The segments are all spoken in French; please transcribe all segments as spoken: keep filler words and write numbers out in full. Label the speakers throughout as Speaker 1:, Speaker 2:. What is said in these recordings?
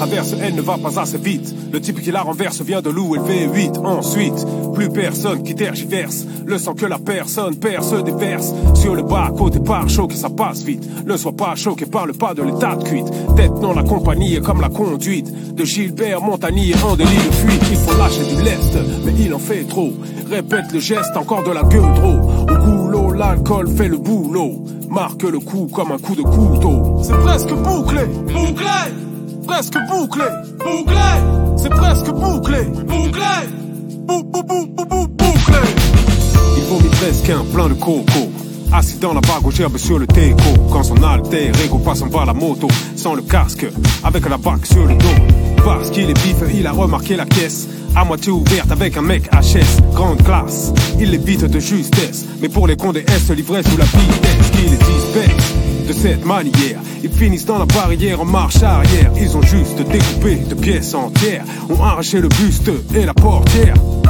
Speaker 1: traverse, elle ne va pas assez vite. Le type qui la renverse vient de l'U L V huit. Ensuite, plus personne qui tergiverse. Le sang que la personne perd se déverse sur le bas côté par choc et ça passe vite. Ne sois pas choqué par le pas de l'état de cuite. Tête non la compagnie est comme la conduite de Gilbert Montagnier en délit de fuite. Il faut lâcher du lest, mais il en fait trop. Répète le geste, encore de la gueule trop. Au goulot, l'alcool fait le boulot. Marque le coup comme un coup de couteau. C'est presque bouclé, bouclé. Presque bouclé, bouclé. C'est presque bouclé, bouclé. Bou, bou, bou, bou, bou, bouclé. Il vomit presque un plein de coco. Assis dans la bague au gerbe sur le teco. Quand son alter ego passe en bas la moto. Sans le casque, avec la bague sur le dos. Parce qu'il est vif, il a remarqué la caisse à moitié ouverte avec un mec H S. Grande classe, il évite de justesse. Mais pour les condés S, livrés sous la vitesse qui les disperse. De cette manière, ils finissent dans la barrière en marche arrière. Ils ont juste découpé de pièces entières. Ont arraché le buste et la portière.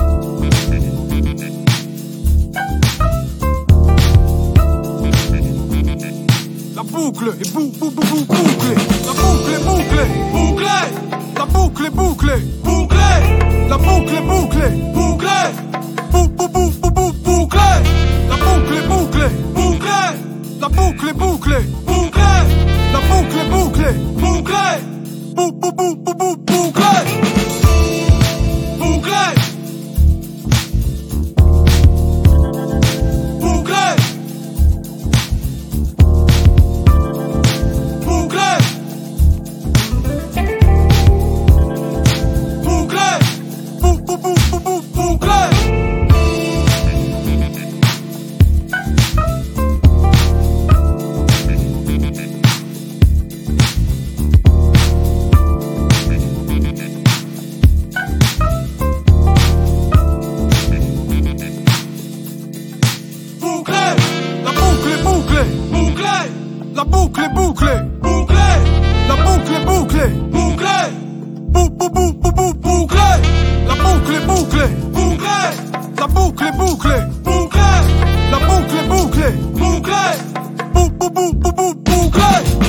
Speaker 1: La boucle est bou bou bou bou bouclée. La boucle est bouclée, bouclée. La boucle est bouclée, bouclée. La boucle est bouclée, bouclée. Bou bou bou bou bou bouclée. La boucle est bouclée, bouclée. La boucle est bouclée, bouclée. La boucle est bouclée, bouclée. Bou bou bou bou bou bouclée. Bouclée. La boucle est bouclée, bouclée. La boucle est bouclée, bouclée. Bou bou bou bou bou bouclée. La boucle est bouclée, bouclée. La boucle est bouclée, bouclée. La boucle est bouclée, bouclée. Bou bou bou bou bou bouclée.